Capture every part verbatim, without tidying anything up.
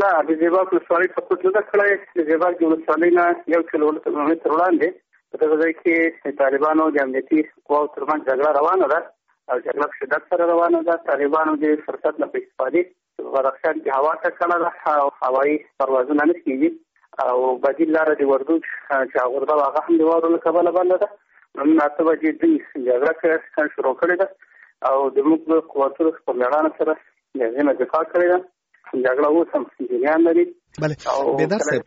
نه د زیباک ولسوالۍ سقوط نه ده کړی. د زیباک د ولسوالۍ نه یو کیلومتر وړاندې په دغه ځای کې د طالبانو د امنیتي قواو ترمنځ جګړه روانه ده او جګړه په شدت سره روانه ده. طالبانو د فرصت نه په استفادې په بدخشان کې هوا ټاکله ده او هوایي پروازونه نه کېږي او بدیل لاره د وردوج چې هغه ده هغه هم د واورو له کبله بنده ده. نن اته بجې دوی جګړه شروع کړې ده او د موږ د قوتونو په مېړانه سره د هغې نه دفاع کړې ده. جګړه اوس هم جریان لري. بله بیدار صاحب،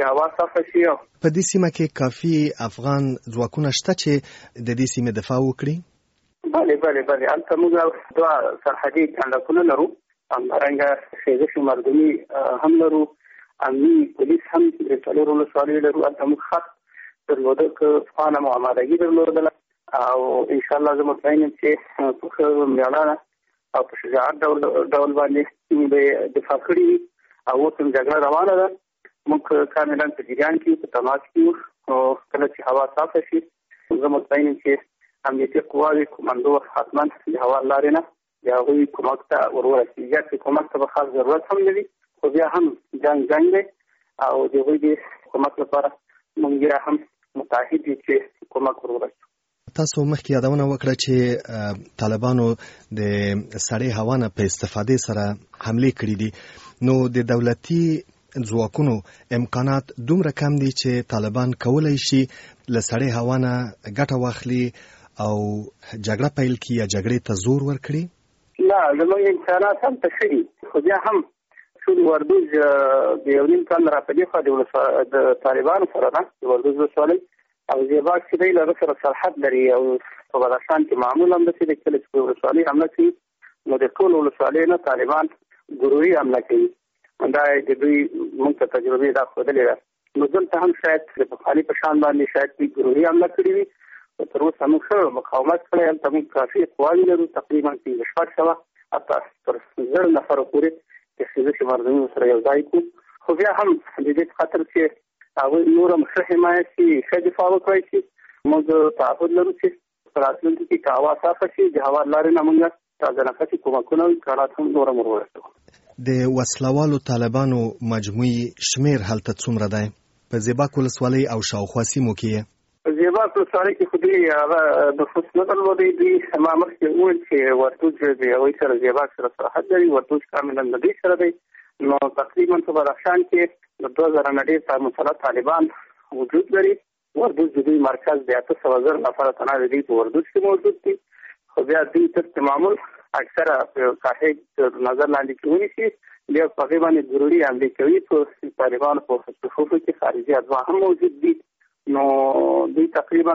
په دې سیمه کې کافي افغان ځواکونه شته چې د دې سیمې دفاع وکړي؟ بله بله بله هلته موږ دوه سرحدي کنډکونه لرو، همدارنګه سیزش مردمي هم لرو، امني پولیس هم د څلورو ولسوالیو لرو. هلته موږ خط درلوده که افغان هم آمادګي درلودله او انشاءالله زه مطمئن یم چې په ښه مېړانه او په شجاعت ډول ډول باندې دفاع کړي وي او اوس هم جګړه روانه ده. موږ کاملا په جریان کې په تماس کې یو او کله چې هوا صافه شي زه مطمئن یم چې امنیتي قواوې کمانډو حتما د هوا لارې نه د هغوی کومک ته ورورسي. یا چې کومک ته به خاص ضرورت هم نه وي خو بیا هم جنګ جنګ دی او د هغوی د کومک لپاره موږ بیا هم متعهد یو چې کومک ورورسو. تاسو مخکې یادونه وکړه چې طالبانو د سړې هوا نه په استفادې سره حملې کړې دي، نو د دولتي ځواکونو امکانات دومره کم دي چې طالبان کولی شي له سړې هوا نه ګټه واخلي او جګړه پیل کړي یا جګړې ته زور ورکړي؟ نه، زموږ امکانات هم ښه دي خو بیا هم ټول وردوج د یو نیم کال را په دې خوا د طالبانو سره ده د وردوج ولسوالۍ او زیباک چې دی له هغه سره سرحد لري او په بدخشان کې معمول همداسې دی. کله چې په ولسوالۍ حمله کوي نو د ټولو ولسوالیو نه طالبان ګروهي حمله کوي. دا د دوی موږ ته تجربې دا ښودلې ده. نو دلته هم شاید د پخواني په شان باندې شاید دوی ګروهي حمله کړې وي خو تر اوسه موږ ښه مقاومت کړی. هلته موږ کافي قواوې لرو، تقریبا پنځه شپږ سوه حتی تر زر نفرو پورې د سیزش مردمي سره یو ځای کړو. خو بیا هم د دې په خاطر چې هغوی نور هم ښه حمایت شي، ښه دفاع وکړی شي، موږ تعهد لرو چې په راتلونکي کې که هوا صافه شي د هوا لارې نه موږ تازه نفسي کومکونه او امکانات هم نور هم ورورسوو. د وسلوالو طالبانو مجموعي شمیر هلته څومره دی په زیباک ولسوالۍ او شاوخوا سیمو کې؟ په زیباک ولسوالۍ کې خو دوی هغه نفوس نه درلودی. دوی ما مخکې وویل چې وردوج د هغوی سره زیباک سره سرحد لري، وردوج کاملا د دوی سره دی. نو تقریبا په بدخشان کې د دوه زره نه ډېر مسلح طالبان وجود لري. وردوج د دوی مرکز د اته سوه زر نفره تنه د دوی په وردوج کې موجود دي خو بیا دوی تر معمول اکثره په ساحې نظر لاندې کې ونیسي بیا په هغې باندې ضروري حملې کوي. په طالبانو په صفوفو کې خارجي ادوا هم موجود دي. نو دوی تقریبا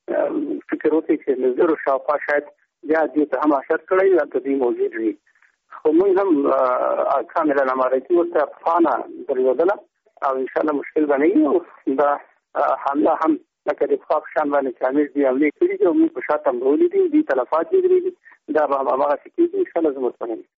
فکر وکړي چې له زرو شاوخوا شاید بیا دوی ته هم اشر کړی هلته دوی موجود وي. خو موږ هم کاملا امارتي ورته فانه درلودله او انشاءالله مشکل به نه وي. دا حمله هم لکه د پخوا په شان باندې چې امیر دوی حملې کړي دي او موږ په شا تمبولي دي، دوی تلفات لیدلي دي، دا به هماغسې کېږي انشاءالله زه مطمئن یم.